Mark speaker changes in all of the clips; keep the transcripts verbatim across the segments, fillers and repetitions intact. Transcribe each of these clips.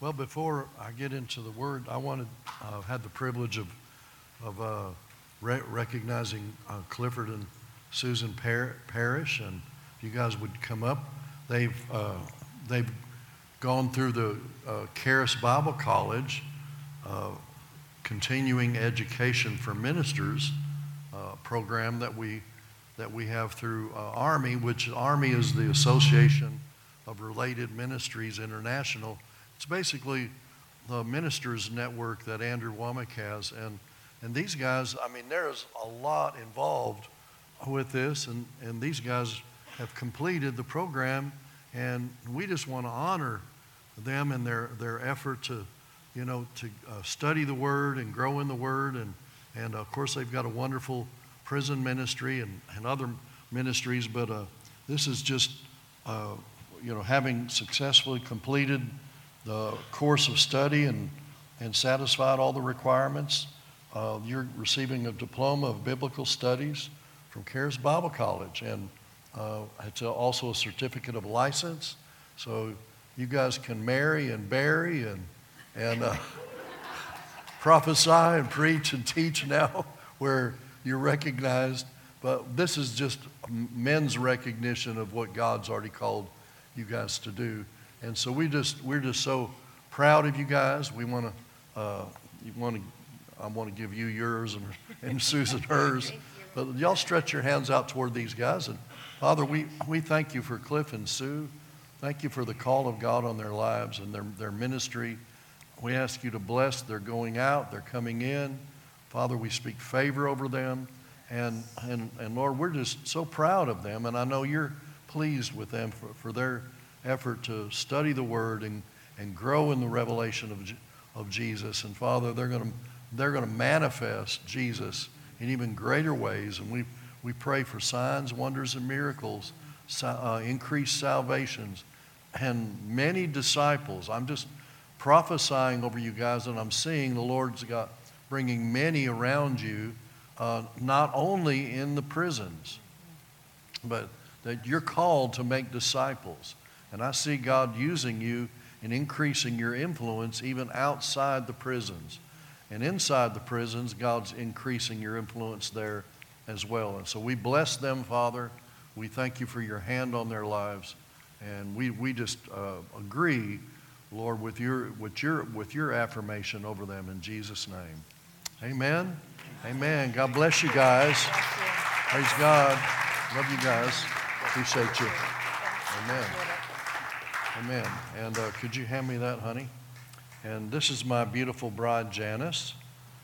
Speaker 1: Well, before I get into the word, I wanted, uh, had the privilege of, of uh, re- recognizing uh, Clifford and Susan Par- Parrish, and if you guys would come up. They've, uh, they've gone through the uh, Charis Bible College, uh, continuing education for ministers uh, program that we, that we have through uh, ARMI, which ARMI is the Association of Related Ministries International. It's basically the ministers network that Andrew Womack has. And, and these guys, I mean, there's a lot involved with this, and, and these guys have completed the program, and we just want to honor them and their, their effort to, you know, to uh, study the Word and grow in the Word. And, and of course, they've got a wonderful prison ministry and, and other ministries, but uh, this is just, uh, you know, having successfully completed the course of study and, and satisfied all the requirements. Uh, you're receiving a diploma of biblical studies from Charis Bible College, and uh, it's also a certificate of license. So you guys can marry and bury and, and uh, prophesy and preach and teach now where you're recognized. But this is just men's recognition of what God's already called you guys to do. And so we just, we're just so proud of you guys. We want to, uh, you want to, I want to give you yours and, and Susan hers. But y'all stretch your hands out toward these guys. And Father, we, we thank you for Cliff and Sue. Thank you for the call of God on their lives and their, their ministry. We ask you to bless their going out, their coming in. Father, we speak favor over them. And, and, and Lord, we're just so proud of them. And I know you're pleased with them for, for their effort to study the Word and, and grow in the revelation of, of Jesus. And Father, they're going to they're going to manifest Jesus in even greater ways. And we, we pray for signs, wonders, and miracles, uh, increased salvations, and many disciples. I'm just prophesying over you guys, and I'm seeing the Lord's got bringing many around you, uh, not only in the prisons, but that you're called to make disciples. And I see God using you and increasing your influence even outside the prisons. And inside the prisons, God's increasing your influence there as well. And so we bless them, Father. We thank you for your hand on their lives. And we, we just uh, agree, Lord, with your, with, your, with your affirmation over them in Jesus' name. Amen. Amen. God bless you guys. Praise God. Love you guys. Appreciate you. Amen. Amen. And uh, could you hand me that, honey? And this is my beautiful bride, Janice.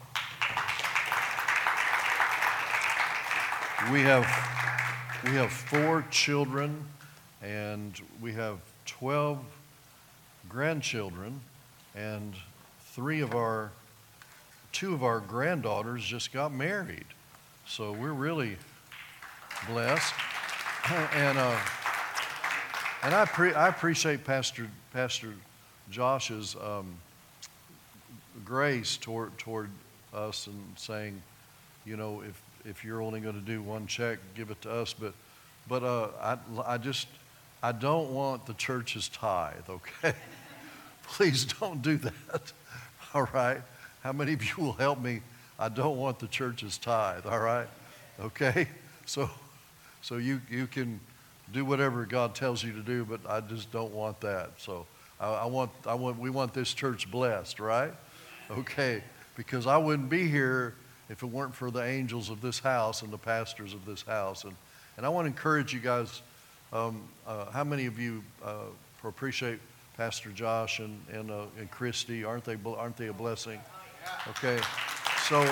Speaker 1: We have we have four children, and we have twelve grandchildren, and three of our two of our granddaughters just got married. So we're really blessed. And uh, and I pre- I appreciate Pastor Pastor Josh's um, grace toward toward us and saying, you know, if if you're only going to do one check, give it to us. But but uh, I I just I don't want the church's tithe. Okay, please don't do that. All right. How many of you will help me? I don't want the church's tithe. All right. Okay. So so you you can do whatever God tells you to do, but I just don't want that. So I, I want, I want, we want this church blessed, right? Okay, because I wouldn't be here if it weren't for the angels of this house and the pastors of this house. And, and I want to encourage you guys. Um, uh, how many of you uh, appreciate Pastor Josh and and, uh, and Christy? Aren't they aren't they a blessing? Okay, so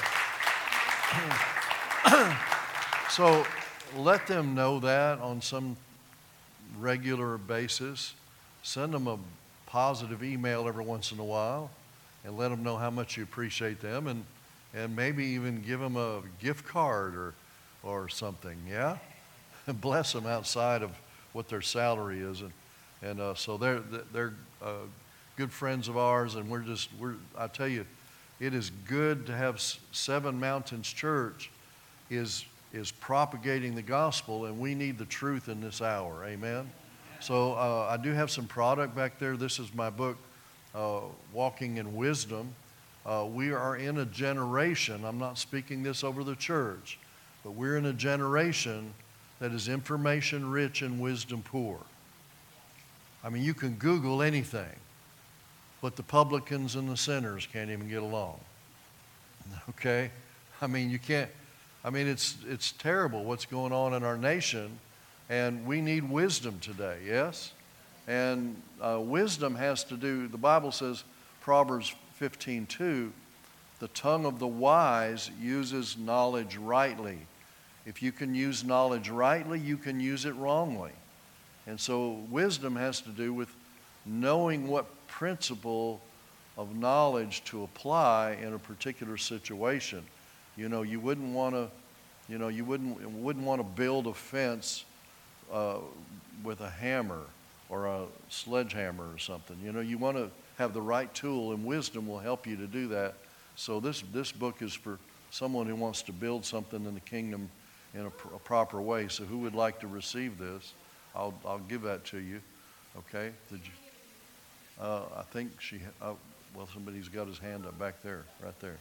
Speaker 1: so. Let them know that on some regular basis. Send them a positive email every once in a while and let them know how much you appreciate them, and, and maybe even give them a gift card or, or something, yeah? And bless them outside of what their salary is. And, and uh, so they're, they're uh, good friends of ours, and we're just, we're, I tell you, it is good to have Seven Mountains Church is is propagating the gospel, and we need the truth in this hour. Amen. So uh, I do have some product back there. This is my book, uh, walking in wisdom. Uh, we are in a generation, I'm not speaking this over the church, but we're in a generation that is information rich and wisdom poor. I mean, you can Google anything, but the publicans and the sinners can't even get along. Okay? I mean, you can't, I mean, it's, it's terrible what's going on in our nation, and we need wisdom today, yes? And uh, wisdom has to do, the Bible says, Proverbs fifteen two, the tongue of the wise uses knowledge rightly. If you can use knowledge rightly, you can use it wrongly. And so wisdom has to do with knowing what principle of knowledge to apply in a particular situation. You know, you wouldn't want to, you know, you wouldn't wouldn't want to build a fence uh, with a hammer or a sledgehammer or something. You know, you want to have the right tool, and wisdom will help you to do that. So this this book is for someone who wants to build something in the kingdom in a, pr- a proper way. So who would like to receive this? I'll I'll give that to you. Okay? Did you? Uh, I think she. Uh, well, somebody's got his hand up back there, right there.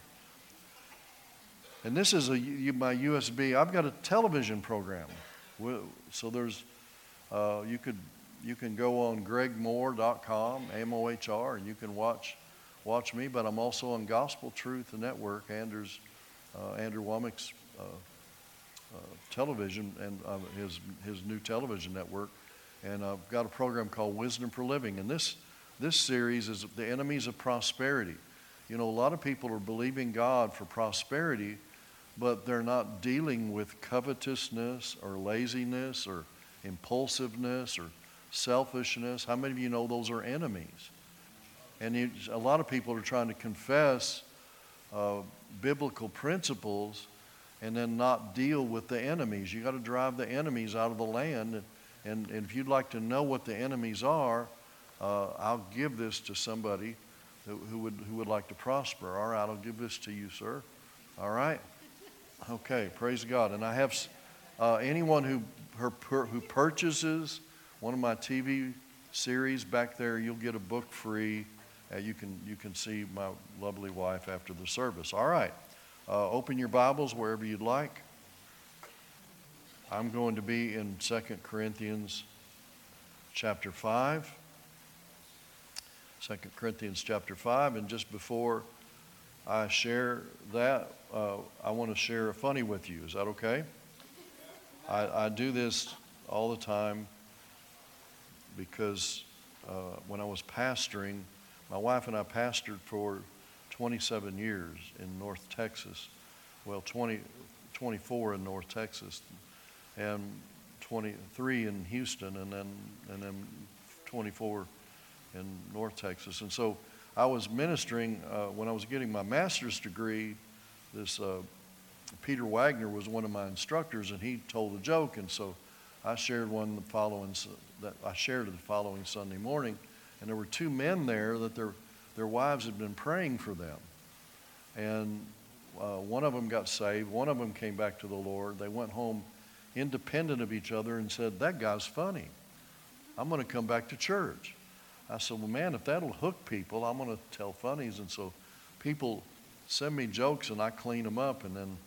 Speaker 1: And this is a my U S B. I've got a television program. So there's uh, you could you can go on greg mohr dot com, M O H R, and you can watch watch me. But I'm also on Gospel Truth Network, Andrew's uh, Andrew Womack's uh, uh, television and uh, his his new television network. And I've got a program called Wisdom for Living. And this this series is the enemies of prosperity. You know, a lot of people are believing God for prosperity, but they're not dealing with covetousness or laziness or impulsiveness or selfishness. How many of you know those are enemies? And you, a lot of people are trying to confess uh, biblical principles and then not deal with the enemies. You got to drive the enemies out of the land. And, and, and if you'd like to know what the enemies are, uh, I'll give this to somebody who, who would who would like to prosper. All right, I'll give this to you, sir. All right. Okay, praise God. And I have uh, anyone who her, who purchases one of my T V series back there, you'll get a book free. Uh, you can you can see my lovely wife after the service. All right, uh, open your Bibles wherever you'd like. I'm going to be in Second Corinthians chapter five. Second Corinthians chapter five, and just before I share that, uh, I want to share a funny with you. Is that okay? I, I do this all the time because uh, when I was pastoring, my wife and I pastored for twenty-seven years in North Texas. Well, twenty, twenty-four in North Texas, and twenty-three in Houston, and then and then twenty-four in North Texas. And so I was ministering uh, when I was getting my master's degree. This uh, Peter Wagner was one of my instructors, and he told a joke, and so I shared one the following that I shared it the following Sunday morning, and there were two men there that their their wives had been praying for them, and uh, one of them got saved, one of them came back to the Lord. They went home independent of each other and said, "That guy's funny. I'm going to come back to church." I said, "Well, man, if that'll hook people, I'm going to tell funnies." And so people send me jokes and I clean them up, and then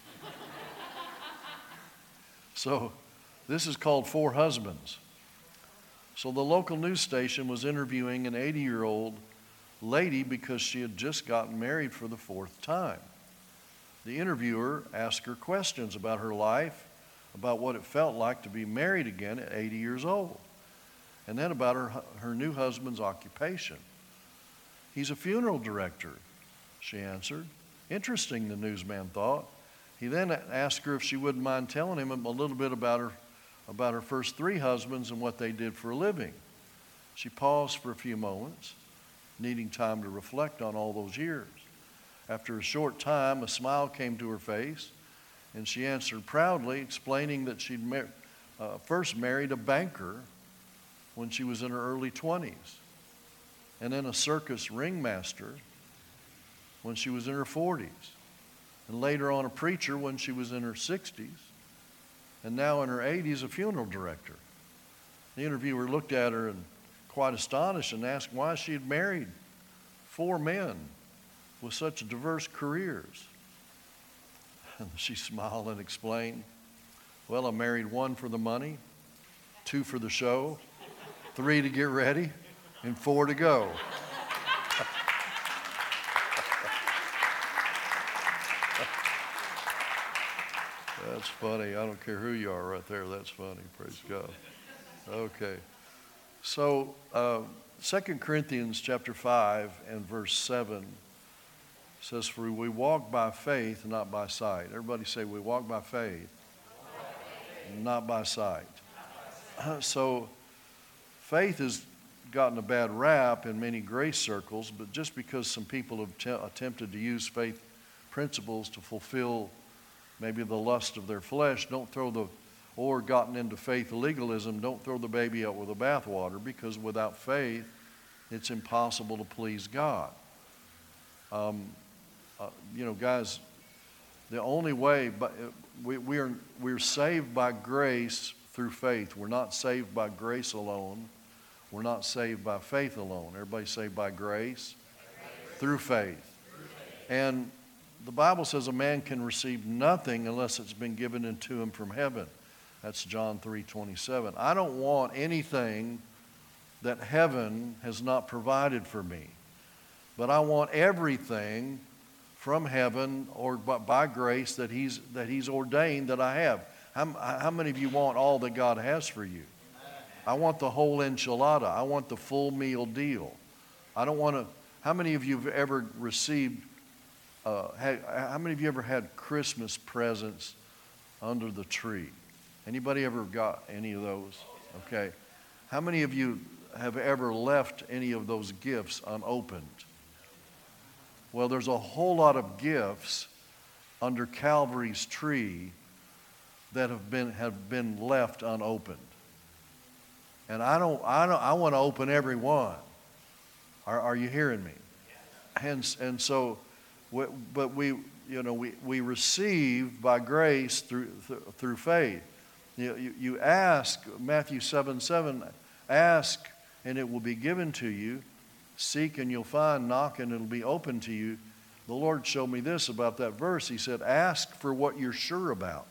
Speaker 1: so this is called Four Husbands. So the local news station was interviewing an eighty-year-old lady because she had just gotten married for the fourth time. The interviewer asked her questions about her life, about what it felt like to be married again at eighty years old, and then about her, her new husband's occupation. "He's a funeral director," she answered. Interesting, the newsman thought. He then asked her if she wouldn't mind telling him a little bit about her, about her first three husbands and what they did for a living. She paused for a few moments, needing time to reflect on all those years. After a short time, a smile came to her face, and she answered proudly, explaining that she'd mar- uh, first married a banker when she was in her early twenties, and then a circus ringmaster when she was in her forties, and later on a preacher when she was in her sixties, and now in her eighties a funeral director. The interviewer looked at her and quite astonished and asked why she had married
Speaker 2: four men with such diverse careers? And she smiled and explained, well, I married one for the money, two for the show, three to get ready, and four to go. That's funny. I don't care who you are right there. That's funny. Praise God. Okay. So, uh, Second Corinthians chapter five and verse seven says, for we walk by faith, not by sight. Everybody say, we walk by faith, not by sight. So, faith has gotten a bad rap in many grace circles, but just because some people have te- attempted to use faith principles to fulfill maybe the lust of their flesh, don't throw the, or gotten into faith legalism, don't throw the baby out with the bathwater, because without faith, it's impossible to please God. Um, uh, you know, guys, the only way, but we, we are we're saved by grace through faith. We're not saved by grace alone. We're not saved by faith alone. Everybody saved by grace through faith. And the Bible says a man can receive nothing unless it's been given into him from heaven. That's John three twenty-seven. I don't want anything that heaven has not provided for me. But I want everything from heaven or by grace that he's, that he's ordained that I have. How, how many of you want all that God has for you? I want the whole enchilada. I want the full meal deal. I don't want to. How many of you have ever received, uh, had, how many of you ever had Christmas presents under the tree? Anybody ever got any of those? Okay. How many of you have ever left any of those gifts unopened? Well, there's a whole lot of gifts under Calvary's tree that have been have been left unopened. And I don't I don't I want to open every one. Are are you hearing me? And and so we, but we you know we, we receive by grace through th- through faith. You, you you ask, Matthew seven seven, ask and it will be given to you. Seek and you'll find, knock and it'll be open to you. The Lord showed me this about that verse. He said, ask for what you're sure about.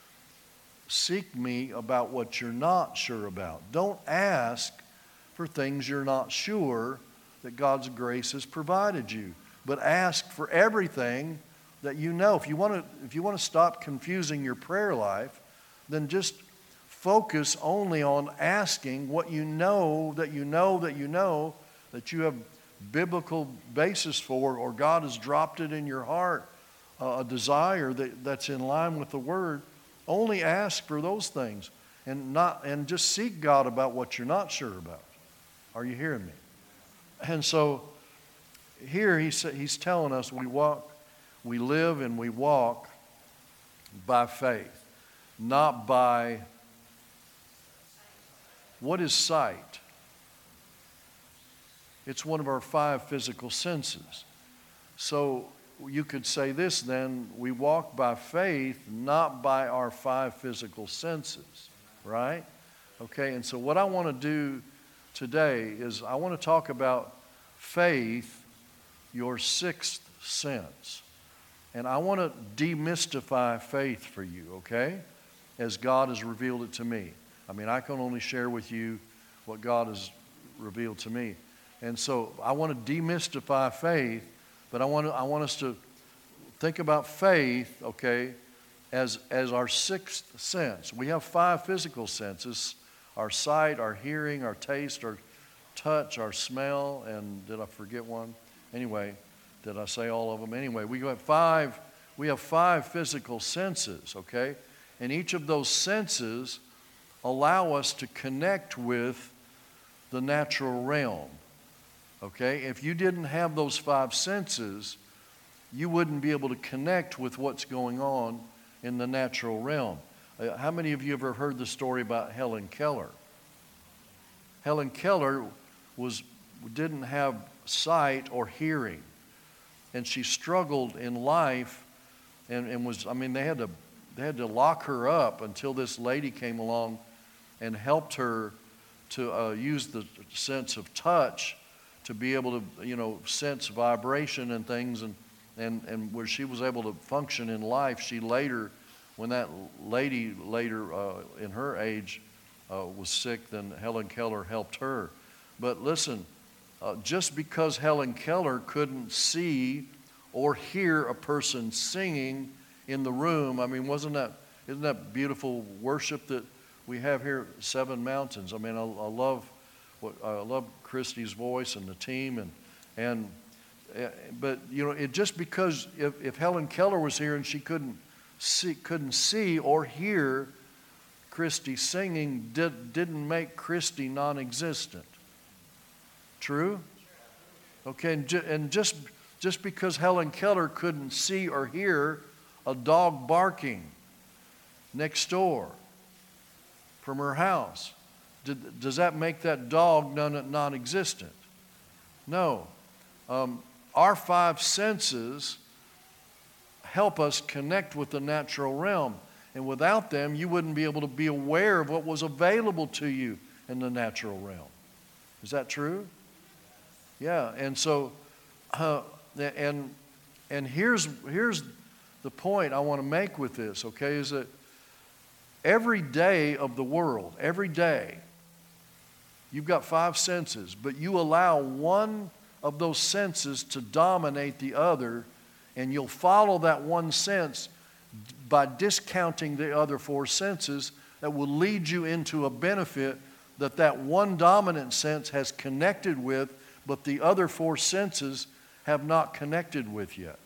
Speaker 2: Seek me about what you're not sure about. Don't ask for things you're not sure that God's grace has provided you. But ask for everything that you know. If you want to, if you want to stop confusing your prayer life, then just focus only on asking what you know that you know that you know that you have biblical basis for, or God has dropped it in your heart, uh, a desire that, that's in line with the Word. Only ask for those things and not and just seek God about what you're not sure about. Are you hearing me? And so here he's, he's telling us we walk, we live and we walk by faith, not by, what is sight? It's one of our five physical senses. So you could say this then, we walk by faith, not by our five physical senses, right? Okay, and so what I want to do today is I want to talk about faith, your sixth sense. And I want to demystify faith for you, okay? As God has revealed it to me. I mean, I can only share with you what God has revealed to me. And so I want to demystify faith, but I want to, I want us to think about faith, okay, as, as our sixth sense. We have five physical senses: our sight, our hearing, our taste, our touch, our smell, and did I forget one? Anyway, did I say all of them? Anyway, we have five, we have five physical senses, okay? And each of those senses allow us to connect with the natural realm. Okay, if you didn't have those five senses, you wouldn't be able to connect with what's going on in the natural realm. Uh, how many of you ever heard the story about Helen Keller? Helen Keller was didn't have sight or hearing, and she struggled in life, and, and was I mean they had to they had to lock her up until this lady came along and helped her to uh, use the sense of touch to be able to, you know, sense vibration and things, and, and, and where she was able to function in life. She later, when that lady later uh, in her age uh, was sick, then Helen Keller helped her. But listen, uh, just because Helen Keller couldn't see or hear a person singing in the room, I mean, wasn't that, isn't that beautiful worship that we have here at Seven Mountains? I mean, I, I love what I love Christy's voice and the team, and and uh, but you know, it just because if, if Helen Keller was here and she couldn't see couldn't see or hear Christy singing, did, didn't make Christy non-existent. True? Okay, and, ju- and just just because Helen Keller couldn't see or hear a dog barking next door from her house, did, does that make that dog non, non-existent? No. Um, our five senses help us connect with the natural realm. And without them, you wouldn't be able to be aware of what was available to you in the natural realm. Is that true? Yeah. And so, uh, and and here's here's the point I want to make with this. Okay, is that every day of the world, every day, you've got five senses, but you allow one of those senses to dominate the other, and you'll follow that one sense by discounting the other four senses. That will lead you into a benefit that that one dominant sense has connected with, but the other four senses have not connected with yet.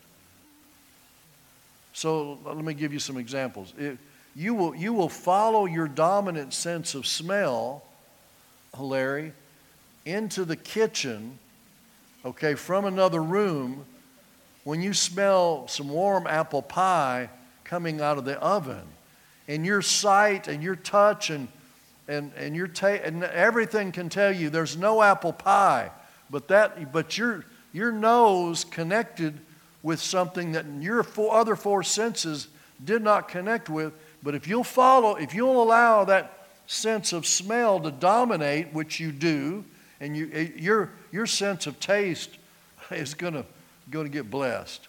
Speaker 2: So let me give you some examples. It, you will, you will follow your dominant sense of smell, Larry, into the kitchen, okay, from another room, when you smell some warm apple pie coming out of the oven, and your sight and your touch and and and your ta- and everything can tell you there's no apple pie, but that but your your nose connected with something that your four, other four senses did not connect with. But if you'll follow, if you'll allow that sense of smell to dominate, which you do, and you your your sense of taste is gonna going to get blessed.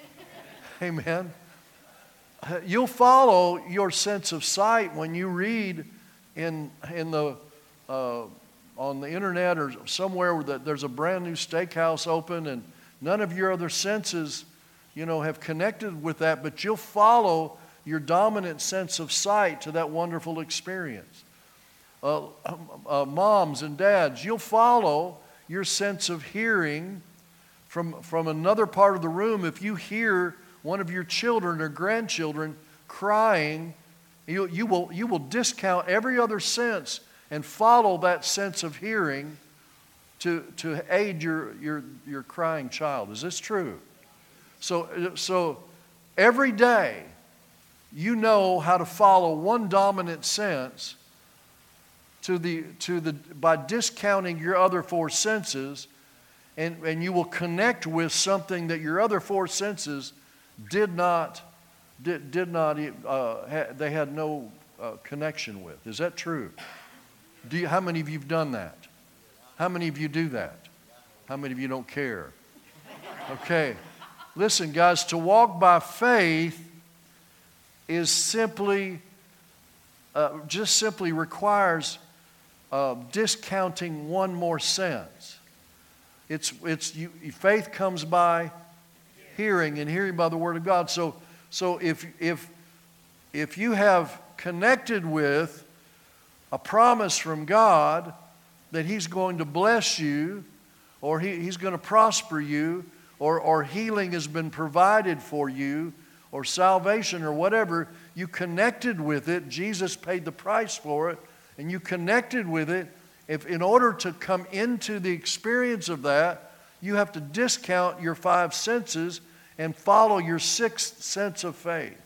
Speaker 2: Amen. You'll follow your sense of sight when you read in in the uh, on the internet or somewhere where the, there's a brand new steakhouse open, and none of your other senses, you know, have connected with that, but you'll follow your dominant sense of sight to that wonderful experience. Uh, uh, moms and dads, you'll follow your sense of hearing from from another part of the room. If you hear one of your children or grandchildren crying, you, you, will, you will discount every other sense and follow that sense of hearing to, to aid your, your, your crying child. Is this true? So, so every day you know how to follow one dominant sense to the, to the, by discounting your other four senses, and, and you will connect with something that your other four senses did not, did, did not uh, ha, they had no uh, connection with. Is that true? Do you, how many of you have done that? How many of you do that? How many of you don't care? Okay. Listen, guys, to walk by faith is simply, uh, just simply requires uh, discounting one more sense. It's, it's, you, faith comes by hearing, and hearing by the Word of God. So, so if, if, if you have connected with a promise from God that He's going to bless you, or he, He's going to prosper you, or, or healing has been provided for you, or salvation, or whatever, you connected with it. Jesus paid the price for it, and you connected with it. If in order to come into the experience of that, you have to discount your five senses and follow your sixth sense of faith.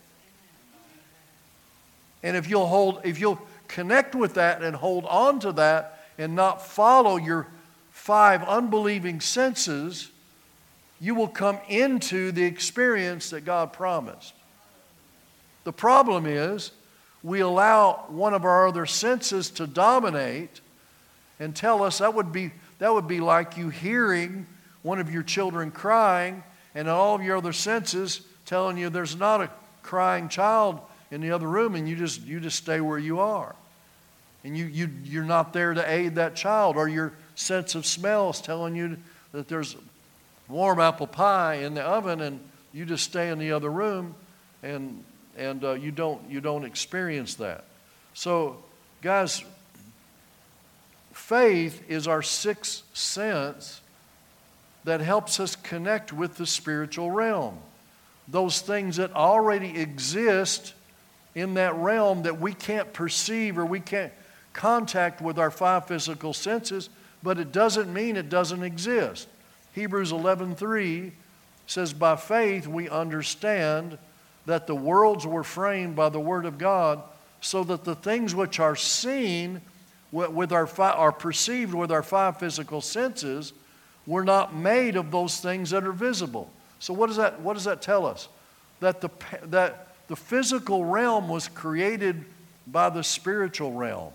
Speaker 2: And if you'll hold, if you'll connect with that and hold on to that and not follow your five unbelieving senses, you will come into the experience that God promised. The problem is we allow one of our other senses to dominate and tell us that would be that would be like you hearing one of your children crying and all of your other senses telling you there's not a crying child in the other room, and you just you just stay where you are. And you, you, you're not there to aid that child, or your sense of smell is telling you that there's warm apple pie in the oven, and you just stay in the other room, and, and uh, you, don't, you don't experience that. So, guys, faith is our sixth sense that helps us connect with the spiritual realm. Those things that already exist in that realm that we can't perceive or we can't contact with our five physical senses, but it doesn't mean it doesn't exist. Hebrews eleven three says, by faith we understand that the worlds were framed by the word of God, so that the things which are seen with our five, are perceived with our five physical senses were not made of those things that are visible. So what does that, what does that tell us? That the, that the physical realm was created by the spiritual realm.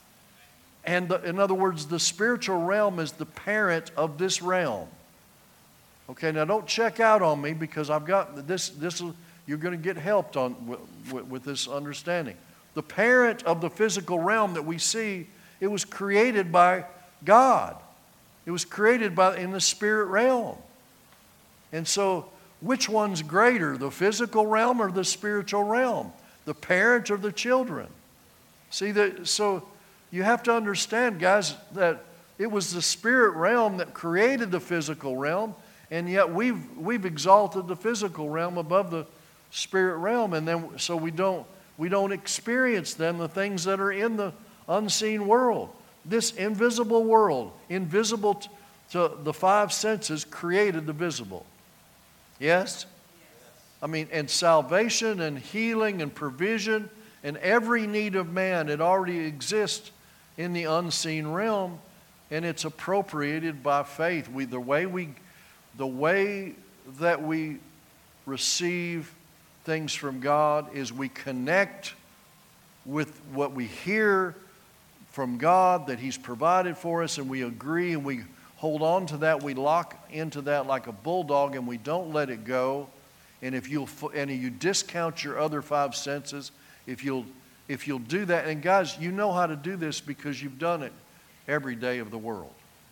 Speaker 2: And the, in other words, the spiritual realm is the parent of this realm. Okay, now don't check out on me, because I've got this, this you're going to get helped on with, with this understanding. The parent of the physical realm that we see, it was created by God. It was created by in the spirit realm. And so, which one's greater, the physical realm or the spiritual realm? The parent or the children? See, that, so you have to understand, guys, that it was the spirit realm that created the physical realm, and yet we've we've exalted the physical realm above the spirit realm, and then so we don't we don't experience then the things that are in the unseen world. This invisible world, invisible t- to the five senses, created the visible. Yes? I mean, and salvation and healing and provision and every need of man, it already exists in the unseen realm, and it's appropriated by faith. We, the way we, the way that we receive things from God is we connect with what we hear from God that He's provided for us, and we agree and we hold on to that. We lock into that like a bulldog, and we don't let it go. And if you'll and you discount your other five senses, if you'll if you'll do that, and guys, you know how to do this because you've done it every day of the world.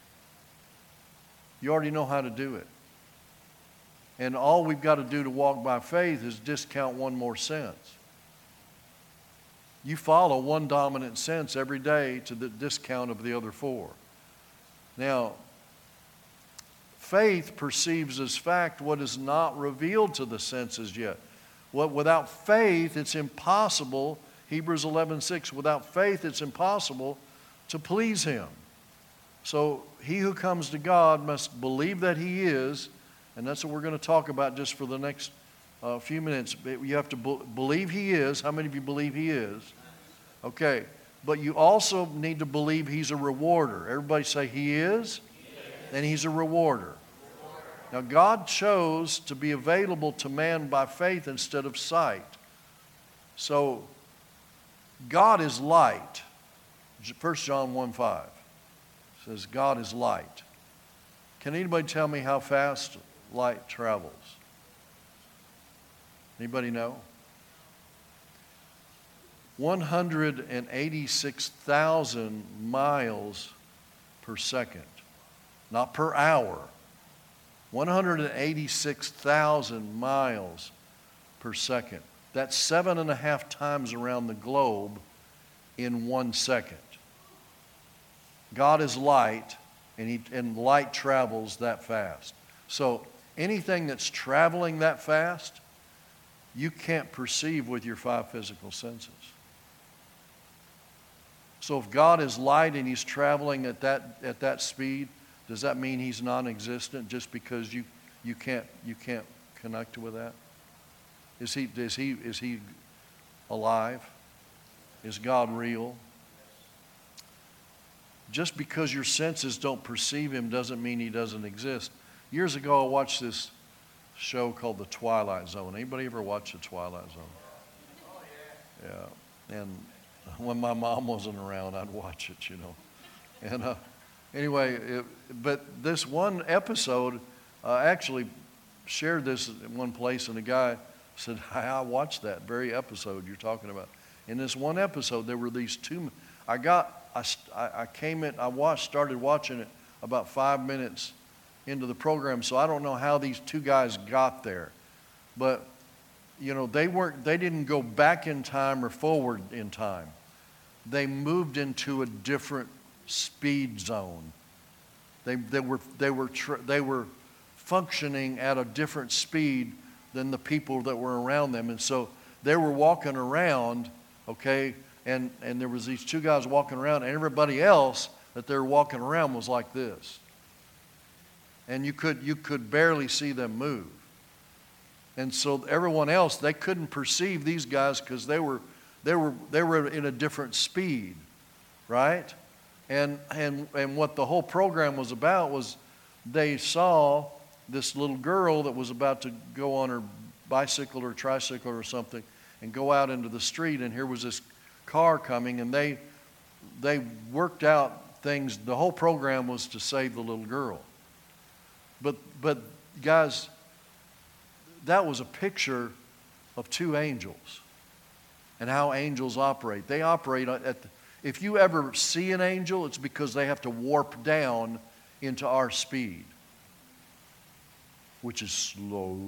Speaker 2: You already know how to do it. And all we've got to do to walk by faith is discount one more sense. You follow one dominant sense every day to the discount of the other four. Now, faith perceives as fact what is not revealed to the senses yet. What, without faith, it's impossible, Hebrews eleven six, without faith, it's impossible to please Him. So he who comes to God must believe that He is, and that's what we're going to talk about just for the next uh, few minutes. You have to be- believe He is. How many of you believe He is? Okay. But you also need to believe He's a rewarder. Everybody say He is, and He's a rewarder. Now, God chose to be available to man by faith instead of sight. So, God is light. First John one five says God is light. Can anybody tell me how fast light travels? Anybody know? one hundred eighty-six thousand miles per second. Not per hour. one hundred eighty-six thousand miles per second. That's seven and a half times around the globe in one second. God is light, and, he, and light travels that fast. So anything that's traveling that fast, you can't perceive with your five physical senses. So if God is light and He's traveling at that at that speed, does that mean He's non-existent just because you, you can't you can't connect with that? Is he is he is he alive? Is God real? Just because your senses don't perceive Him doesn't mean He doesn't exist. Years ago, I watched this show called The Twilight Zone. Anybody ever watch The Twilight Zone? Yeah. And when my mom wasn't around, I'd watch it, you know. And uh, anyway, it, but this one episode, I actually shared this in one place, and the guy said, I watched that very episode you're talking about. In this one episode, there were these two, I got, I, I came in, I watched, started watching it about five minutes into the program, so I don't know how these two guys got there. But, you know, they weren't, they didn't go back in time or forward in time. They moved into a different speed zone. They, they were, they were, tr- they were functioning at a different speed than the people that were around them. And so they were walking around, okay, and, and there was these two guys walking around, and everybody else that they were walking around was like this. And you could, you could barely see them move. And so everyone else, they couldn't perceive these guys because they were, they were, they were in a different speed, right? And, and, and what the whole program was about was they saw this little girl that was about to go on her bicycle or tricycle or something and go out into the street, and here was this car coming, and they, they worked out things. The whole program was to save the little girl. But, but guys, that was a picture of two angels and how angels operate. They operate at the, if you ever see an angel, it's because they have to warp down into our speed, which is slow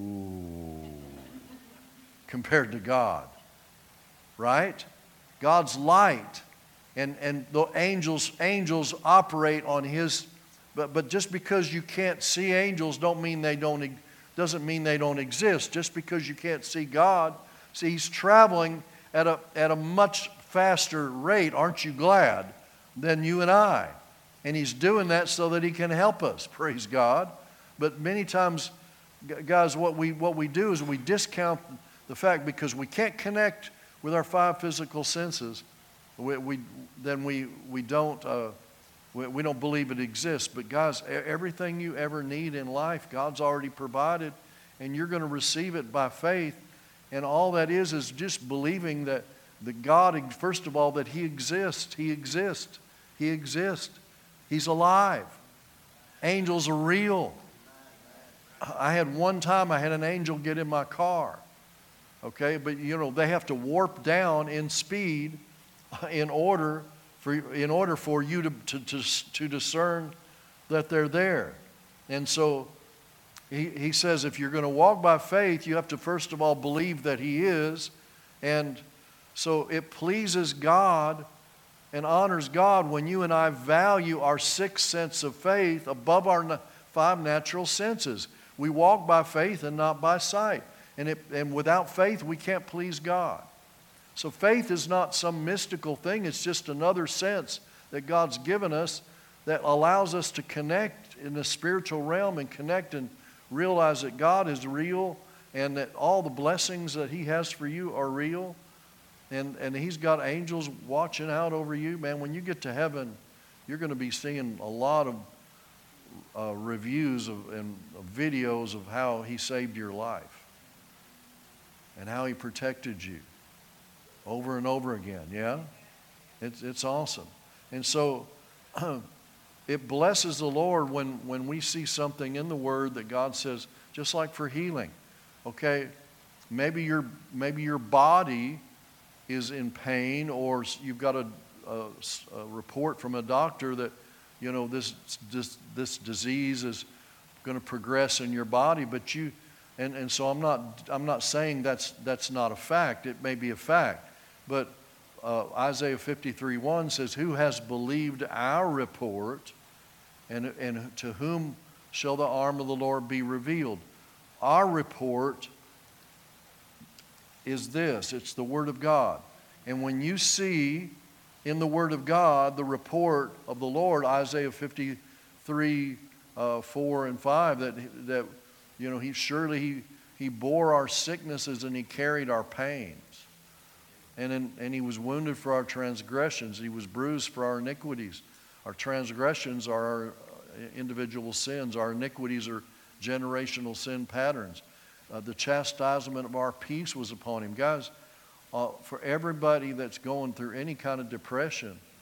Speaker 2: compared to God, right? God's light, and, and the angels, angels operate on His. But, but just because you can't see angels don't mean they don't, doesn't mean they don't exist. Just because you can't see God, see, He's traveling at a, at a much faster rate, aren't you glad, than you and I. And He's doing that so that He can help us, praise God. But many times, guys, what we, what we do is we discount the fact because we can't connect with our five physical senses, we, we, then we, we don't... Uh, We don't believe it exists. But guys, everything you ever need in life, God's already provided, and you're going to receive it by faith. And all that is is just believing that the God, first of all, that He exists. He exists. He exists. He's alive. Angels are real. I had one time, I had an angel get in my car. Okay, but you know, they have to warp down in speed in order For, in order for you to, to, to, to discern that they're there. And so he, he says if you're going to walk by faith, you have to first of all believe that He is. And so it pleases God and honors God when you and I value our sixth sense of faith above our five natural senses. We walk by faith and not by sight. And, it, and without faith, we can't please God. So faith is not some mystical thing. It's just another sense that God's given us that allows us to connect in the spiritual realm and connect and realize that God is real and that all the blessings that He has for you are real. And, and He's got angels watching out over you. Man, when you get to heaven, you're going to be seeing a lot of uh, reviews of, and of videos of how He saved your life and how He protected you. Over and over again, yeah? It's, it's awesome. And so it blesses the Lord when, when we see something in the Word that God says, just like for healing. Okay, maybe your, maybe your body is in pain, or you've got a, a, a report from a doctor that, you know, this, this, this disease is going to progress in your body, but you, and, and so I'm not, I'm not saying that's, that's not a fact. It may be a fact. But uh, Isaiah fifty-three one says, who has believed our report, and, and to whom shall the arm of the Lord be revealed? Our report is this. It's the Word of God. And when you see in the Word of God the report of the Lord, Isaiah fifty-three, uh, four and five, that, that you know, he surely he, he bore our sicknesses and He carried our pains. And, in, and He was wounded for our transgressions. He was bruised for our iniquities. Our transgressions are our individual sins. Our iniquities are generational sin patterns. Uh, the chastisement of our peace was upon Him. Guys, uh, for everybody that's going through any kind of depression,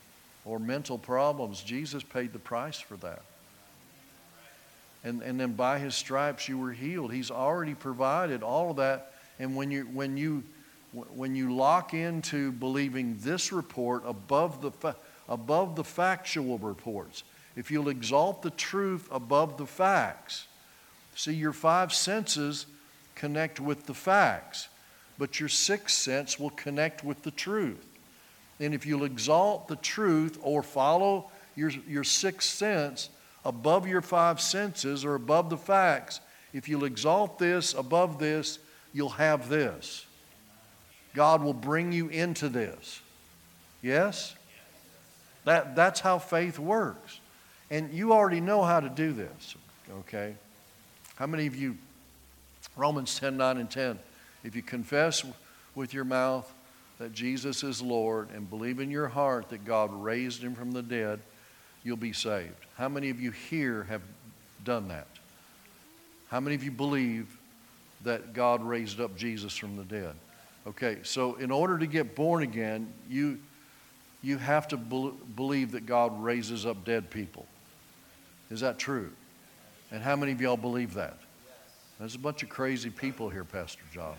Speaker 2: or mental problems. Jesus paid the price for that. And, and then by His stripes you were healed. He's already provided all of that. And when you, when you, when you lock into believing this report above the, fa- above the factual reports, if you'll exalt the truth above the facts, see, your five senses connect with the facts, but your sixth sense will connect with the truth. And if you'll exalt the truth or follow your, your sixth sense above your five senses or above the facts, if you'll exalt this above this, you'll have this. God will bring you into this. Yes? That, that's how faith works. And you already know how to do this, okay? How many of you, Romans ten, nine, and ten, if you confess with your mouth that Jesus is Lord and believe in your heart that God raised Him from the dead, you'll be saved. How many of you here have done that? How many of you believe that God raised up Jesus from the dead? Okay, so in order to get born again, you, you have to be- believe that God raises up dead people. Is that true? And how many of y'all believe that? There's a bunch of crazy people here, Pastor Josh.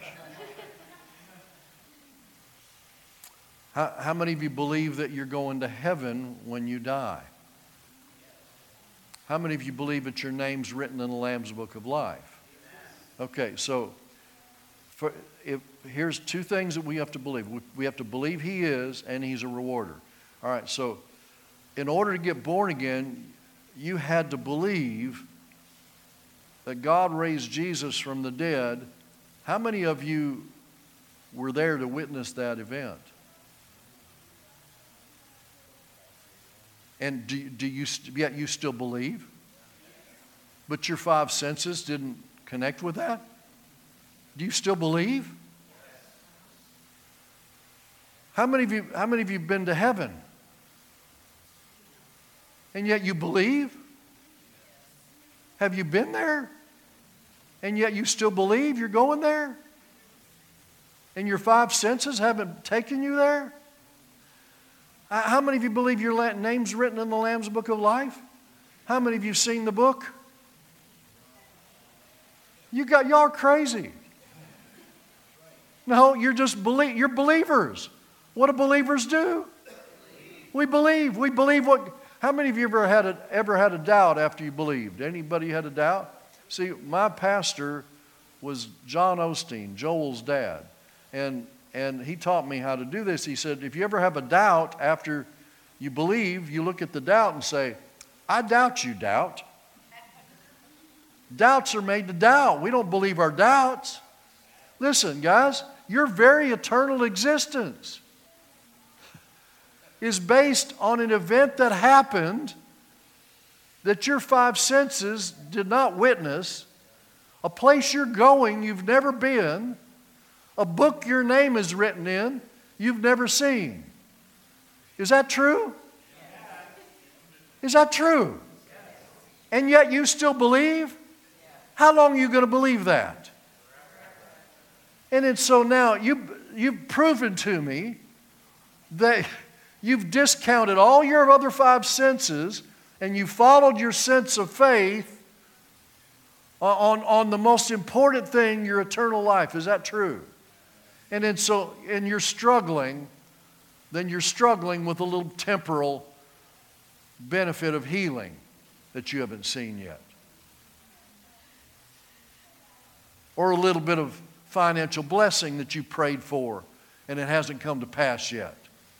Speaker 2: How, how many of you believe that you're going to heaven when you die? How many of you believe that your name's written in the Lamb's Book of Life? Okay, so for, if, here's two things that we have to believe. We, we have to believe He is, and He's a rewarder. All right, so in order to get born again, you had to believe that God raised Jesus from the dead. How many of you were there to witness that event? And do, do you, yet you still believe? But your five senses didn't connect with that? Do you still believe? How many of you, how many of you have been to heaven? And yet you believe? Have you been there? And yet you still believe you're going there? And your five senses haven't taken you there? How many of you believe your name's written in the Lamb's Book of Life? How many of you seen the book? You got, y'all are crazy. No, you're just believe, you're believers. What do believers do? We believe. We believe what, how many of you ever had a, ever had a doubt after you believed? Anybody had a doubt? See, my pastor was John Osteen, Joel's dad. And And he taught me how to do this. He said, if you ever have a doubt after you believe, you look at the doubt and say, I doubt you, doubt. Doubts are made to doubt. We don't believe our doubts. Listen, guys, your very eternal existence is based on an event that happened that your five senses did not witness, a place you're going you've never been, a book your name is written in, you've never seen. Is that true? Is that true? And yet you still believe? How long are you going to believe that? And it's so now you, you've proven to me that you've discounted all your other five senses and you followed your sense of faith on, on the most important thing, your eternal life. Is that true? And then so, and you're struggling, then you're struggling with a little temporal benefit of healing that you haven't seen yet. Or a little bit of financial blessing that you prayed for and it hasn't come to pass yet.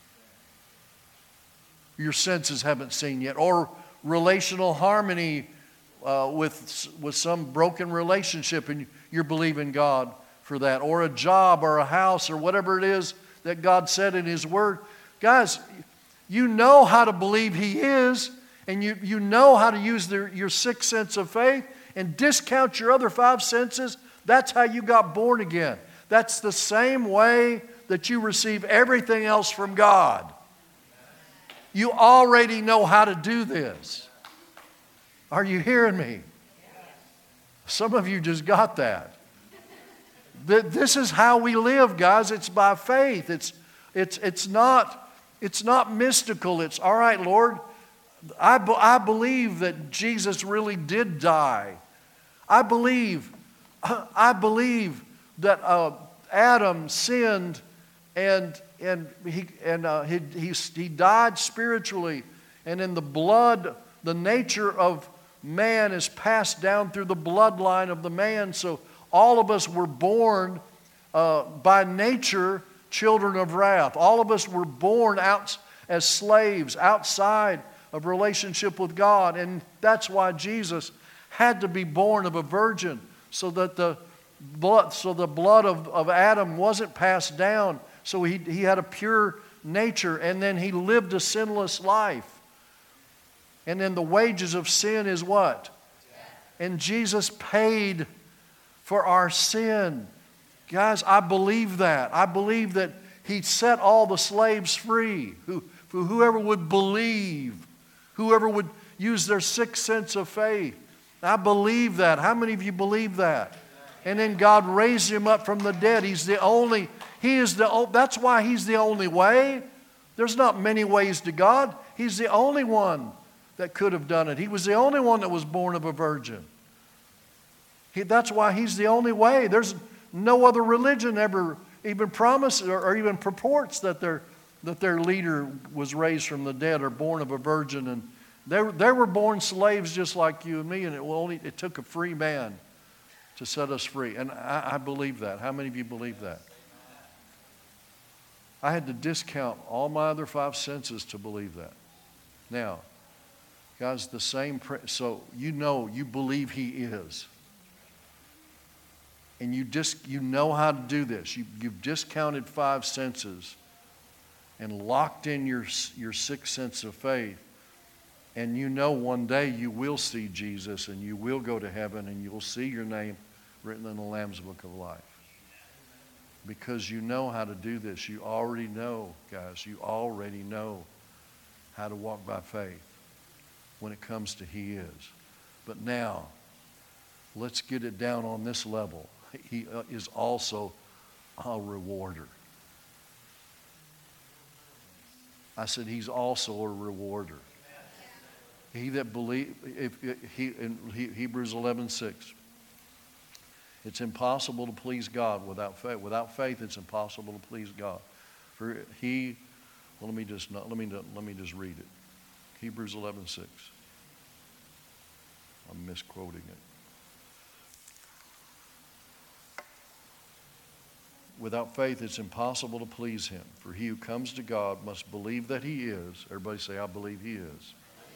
Speaker 2: Your senses haven't seen yet. Or relational harmony uh, with, with some broken relationship and you're believing God for that, or a job or a house or whatever it is that God said in His Word. Guys, you know how to believe He is, and you, you know how to use the, your sixth sense of faith and discount your other five senses. That's how you got born again. That's the same way that you receive everything else from God. You already know how to do this. Are you hearing me? Some of you just got that. This is how we live, guys. It's by faith. It's, it's, it's not It's not mystical. It's, all right, Lord, I, be- I believe that Jesus really did die. I believe, I believe that uh, Adam sinned and, and, he, and uh, he, he, he died spiritually. And in the blood, the nature of man is passed down through the bloodline of the man. So all of us were born uh, by nature children of wrath. All of us were born out as slaves outside of relationship with God. And that's why Jesus had to be born of a virgin, so that the blood, so the blood of, of Adam wasn't passed down. So he, he had a pure nature, and then he lived a sinless life. And then the wages of sin is what? And Jesus paid for our sin. Guys, I believe that. I believe that he set all the slaves free. Who, for whoever would believe, whoever would use their sixth sense of faith. I believe that. How many of you believe that? And then God raised him up from the dead. He's the only, he is the, that's why he's the only way. There's not many ways to God. He's the only one that could have done it. He was the only one that was born of a virgin. He, that's why he's the only way. There's no other religion ever even promises or, or even purports that their, that their leader was raised from the dead or born of a virgin. And they, they were born slaves just like you and me, and it, will only, it took a free man to set us free. And I, I believe that. How many of you believe that? I had to discount all my other five senses to believe that. Now, guys, the same, so you know, you believe he is. And you just, you know how to do this. You, you've discounted five senses and locked in your, your sixth sense of faith. And you know one day you will see Jesus and you will go to heaven and you'll see your name written in the Lamb's Book of Life. Because you know how to do this. You already know, guys, you already know how to walk by faith when it comes to he is. But now, let's get it down on this level. He is also a rewarder. I said he's also a rewarder. He that believe, if, if he in Hebrews eleven six, it's impossible to please God without faith. Without faith, it's impossible to please God. For he, well, let me just let me let me just read it. Hebrews eleven six. I'm misquoting it. Without faith, it's impossible to please him. For he who comes to God must believe that he is. Everybody say, I believe he is.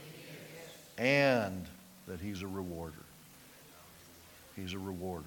Speaker 2: And that he's a rewarder. He's a rewarder.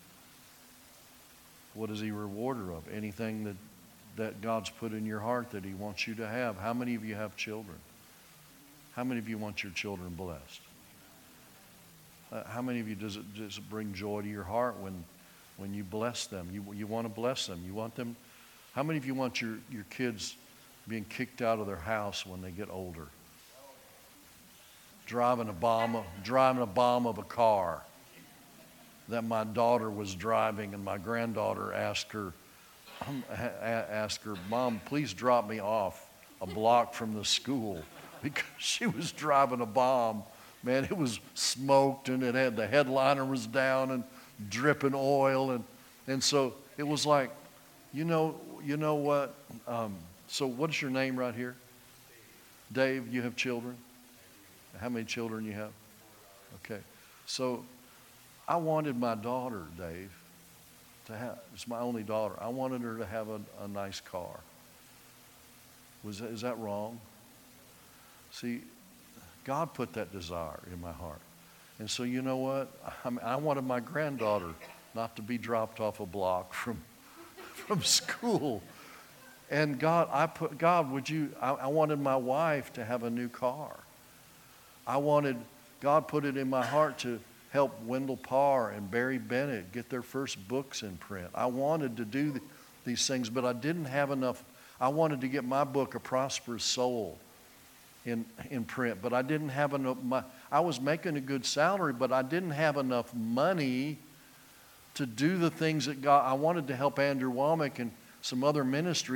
Speaker 2: What is he a rewarder of? Anything that, that God's put in your heart that he wants you to have. How many of you have children? How many of you want your children blessed? Uh, how many of you does it, does it bring joy to your heart when, when you bless them? You, you want to bless them. You want them. How many of you want your, your kids being kicked out of their house when they get older? Driving a bomb, driving a bomb of a car that my daughter was driving, and my granddaughter asked her, asked her, Mom, please drop me off a block from the school, because she was driving a bomb. Man, it was smoked, and it had the headliner was down and dripping oil, and and so it was like, you know, you know what? Um, so what's your name right here? Dave. You have children? How many children you have? Okay. So I wanted my daughter, Dave, to have, it's my only daughter. I wanted her to have a, a nice car. Was that, is that wrong? See, God put that desire in my heart. And so you know what? I, mean, I wanted my granddaughter not to be dropped off a block from, from school. And God, I put, God, would you, I, I wanted my wife to have a new car. I wanted, God put it in my heart to help Wendell Parr and Barry Bennett get their first books in print. I wanted to do the, these things, but I didn't have enough. I wanted to get my book, A Prosperous Soul, in, in print, but I didn't have enough. My, I was making a good salary, but I didn't have enough money to do the things that God, I wanted to help Andrew Womack and some other ministries,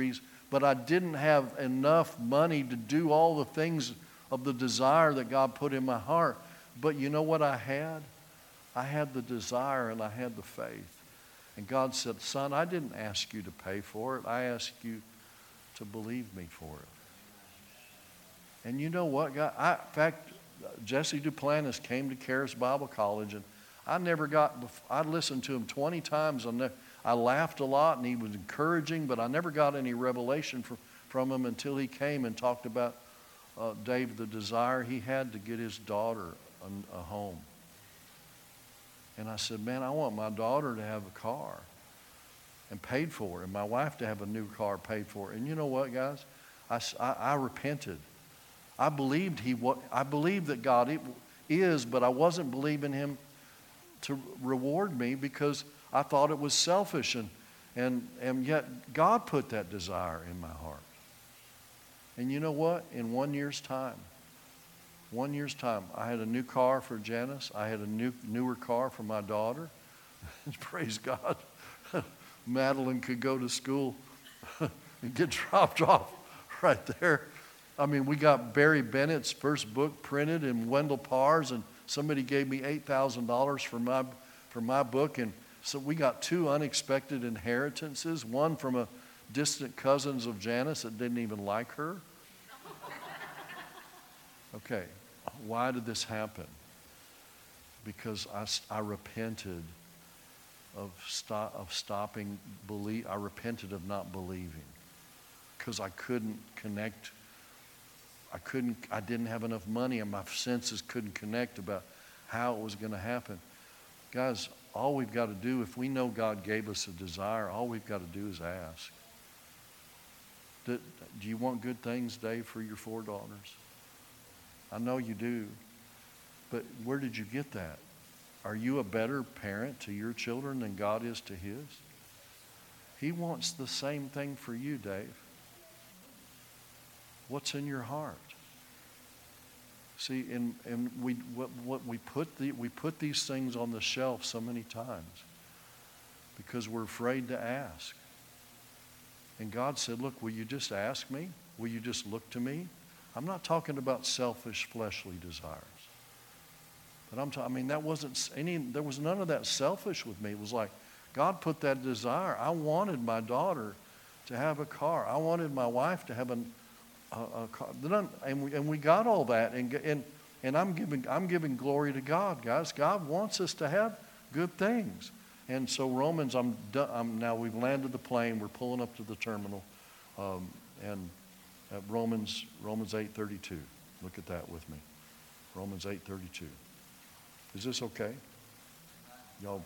Speaker 2: but I didn't have enough money to do all the things of the desire that God put in my heart. But you know what I had? I had the desire and I had the faith. And God said, son, I didn't ask you to pay for it. I asked you to believe me for it. And you know what, God? I, in fact, Jesse Duplantis came to Charis Bible College, and I never got, I listened to him twenty times. I, I laughed a lot, and he was encouraging, but I never got any revelation from, from him until he came and talked about uh, Dave, the desire he had to get his daughter a, a home. And I said, man, I want my daughter to have a car and paid for, and my wife to have a new car paid for. And you know what, guys? I, I, I repented. I believed he. I believed that God is, but I wasn't believing him to reward me because I thought it was selfish, and and and yet God put that desire in my heart. And you know what? In one year's time, one year's time, I had a new car for Janice. I had a new newer car for my daughter. Praise God. Madeline could go to school and get dropped off right there. I mean, we got Barry Bennett's first book printed in Wendell Parr's, and somebody gave me eight thousand dollars for my, for my book. And so we got two unexpected inheritances, one from a distant cousins of Janice that didn't even like her. Okay, why did this happen? Because I, I repented of, stop, of stopping believe. I repented of not believing because I couldn't connect. I couldn't, I didn't have enough money, and my senses couldn't connect about how it was going to happen. Guys, all we've got to do, if we know God gave us a desire, all we've got to do is ask. Do, do you want good things, Dave, for your four daughters? I know you do. But where did you get that? Are you a better parent to your children than God is to his? He wants the same thing for you, Dave. What's in your heart? See, and, and we what, what we put the we put these things on the shelf so many times because we're afraid to ask. And God said, look, will you just ask me? Will you just look to me? I'm not talking about selfish fleshly desires. But I'm talking, I mean, that wasn't any, there was none of that selfish with me. It was like, God put that desire. I wanted my daughter to have a car. I wanted my wife to have an A, a car. And we, and we got all that, and and and I'm giving I'm giving glory to God, guys. God wants us to have good things, and so Romans. I'm done. I'm now we've landed the plane. We're pulling up to the terminal, um, and uh, Romans Romans eight thirty-two. Look at that with me. Romans eight thirty-two. Is this okay? Y'all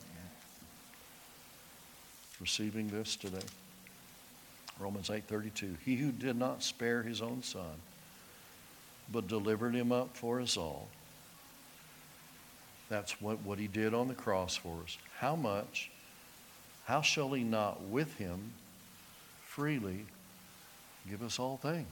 Speaker 2: receiving this today? Romans eight thirty-two. He who did not spare his own son, but delivered him up for us all. That's what, what he did on the cross for us. How much, how shall he not with him freely give us all things?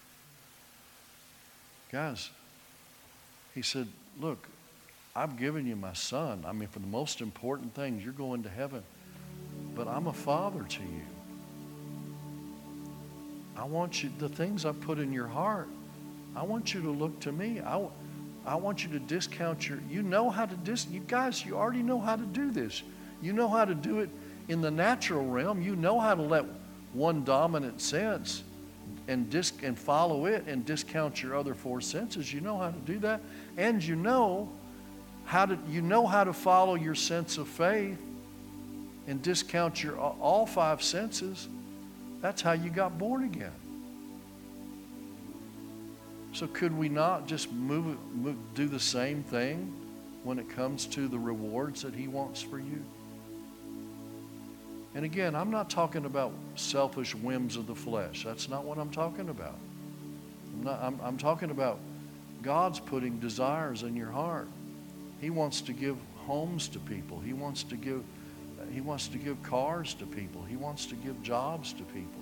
Speaker 2: Guys, he said, look, I've given you my son. I mean, for the most important things, you're going to heaven. But I'm a father to you. I want you, the things I put in your heart, I want you to look to me. I, I want you to discount your, you know how to dis, you guys, you already know how to do this. You know how to do it in the natural realm. You know how to let one dominant sense and dis, and follow it and discount your other four senses. You know how to do that. And you know how to, you know how to follow your sense of faith and discount your all five senses. That's how you got born again. So could we not just move, move, do the same thing when it comes to the rewards that he wants for you? And again, I'm not talking about selfish whims of the flesh. That's not what I'm talking about. I'm, not, I'm, I'm talking about God's putting desires in your heart. He wants to give homes to people. He wants to give He wants to give cars to people. He wants to give jobs to people.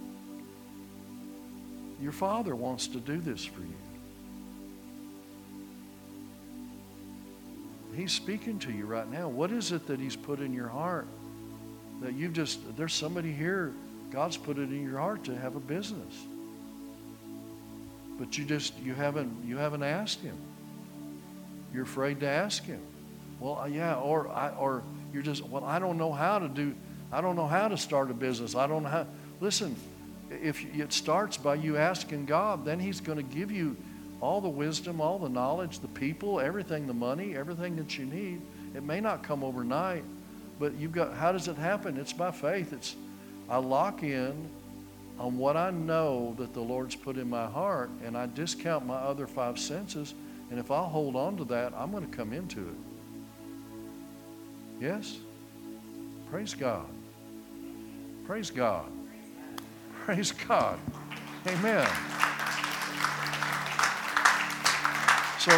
Speaker 2: Your Father wants to do this for you. He's speaking to you right now. What is it that He's put in your heart that you've just, there's somebody here God's put it in your heart to have a business. But you just, you haven't, you haven't asked Him. You're afraid to ask Him. Well, yeah, or I, or you're just, well, I don't know how to do, I don't know how to start a business. I don't know how. Listen, if it starts by you asking God, then He's going to give you all the wisdom, all the knowledge, the people, everything, the money, everything that you need. It may not come overnight, but you've got, how does it happen? It's by faith. It's, I lock in on what I know that the Lord's put in my heart, and I discount my other five senses, and if I'll hold on to that, I'm going to come into it. Yes? Praise God. Praise God. Praise God. Amen. So,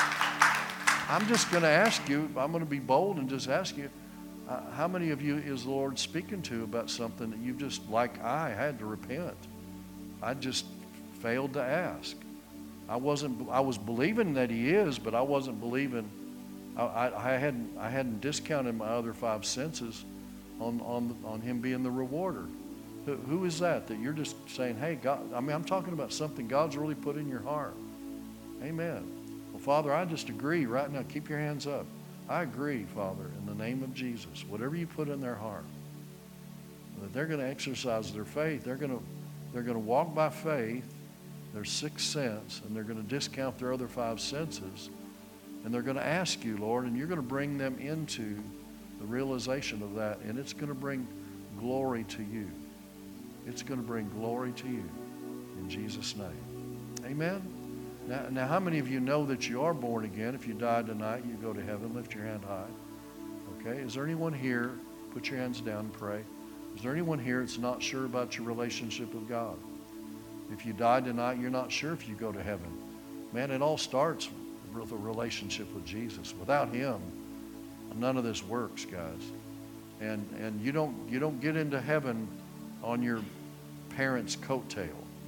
Speaker 2: I'm just going to ask you, I'm going to be bold and just ask you, uh, how many of you is the Lord speaking to about something that you just, like I, had to repent? I just failed to ask. I wasn't, I was believing that He is, but I wasn't believing, I, I, I hadn't, I hadn't discounted my other five senses on, on, on Him being the rewarder. Who, who is that, that you're just saying, hey, God, I mean, I'm talking about something God's really put in your heart. Amen. Well, Father, I just agree right now. Keep your hands up. I agree, Father, in the name of Jesus, whatever you put in their heart, that they're going to exercise their faith. They're going to, they're going to walk by faith, their sixth sense, and they're going to discount their other five senses, and they're going to ask you, Lord, and you're going to bring them into the realization of that, and it's going to bring glory to you. It's going to bring glory to you in Jesus' name. Amen. Now, now, how many of you know that you are born again? If you died tonight, you go to heaven. Lift your hand high. Okay. Is there anyone here? Put your hands down and pray. Is there anyone here that's not sure about your relationship with God? If you died tonight, you're not sure if you go to heaven. Man, it all starts with a relationship with Jesus. Without Him, none of this works, guys. And and you don't you don't get into heaven on your parents' coattail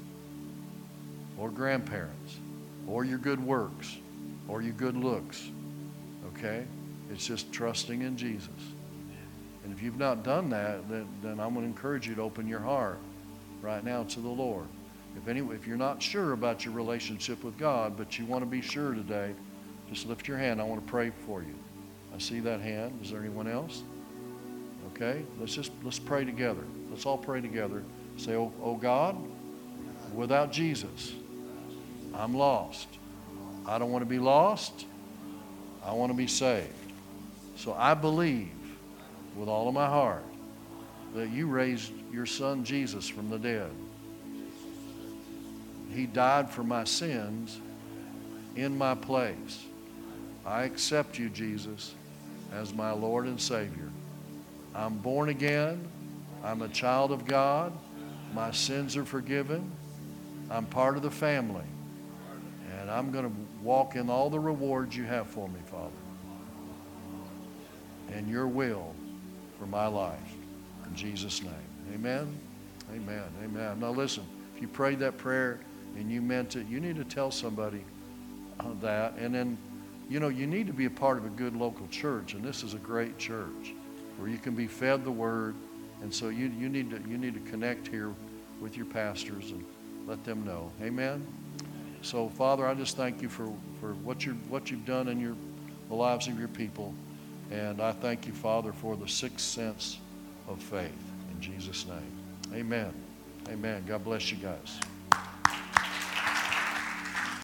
Speaker 2: or grandparents or your good works or your good looks. Okay? It's just trusting in Jesus. And if you've not done that, then, then I'm going to encourage you to open your heart right now to the Lord. If any, if you're not sure about your relationship with God, but you want to be sure today, just lift your hand. I want to pray for you. I see that hand. Is there anyone else? Okay, let's just let's pray together. Let's all pray together. Say, oh, oh God, without Jesus, I'm lost. I don't want to be lost. I want to be saved. So I believe with all of my heart that you raised your Son Jesus from the dead. He died for my sins in my place. I accept you, Jesus, as my Lord and Savior. I'm born again. I'm a child of God. My sins are forgiven. I'm part of the family. And I'm going to walk in all the rewards you have for me, Father. And your will for my life. In Jesus' name. Amen. Amen. Amen. Now listen, if you prayed that prayer and you meant it, you need to tell somebody uh, that. And then, you know, you need to be a part of a good local church. And this is a great church where you can be fed the word. And so you, you need to you need to connect here with your pastors and let them know. Amen. So Father, I just thank you for, for what you what you've done in your the lives of your people. And I thank you, Father, for the sixth sense of faith. In Jesus' name. Amen. Amen. God bless you guys.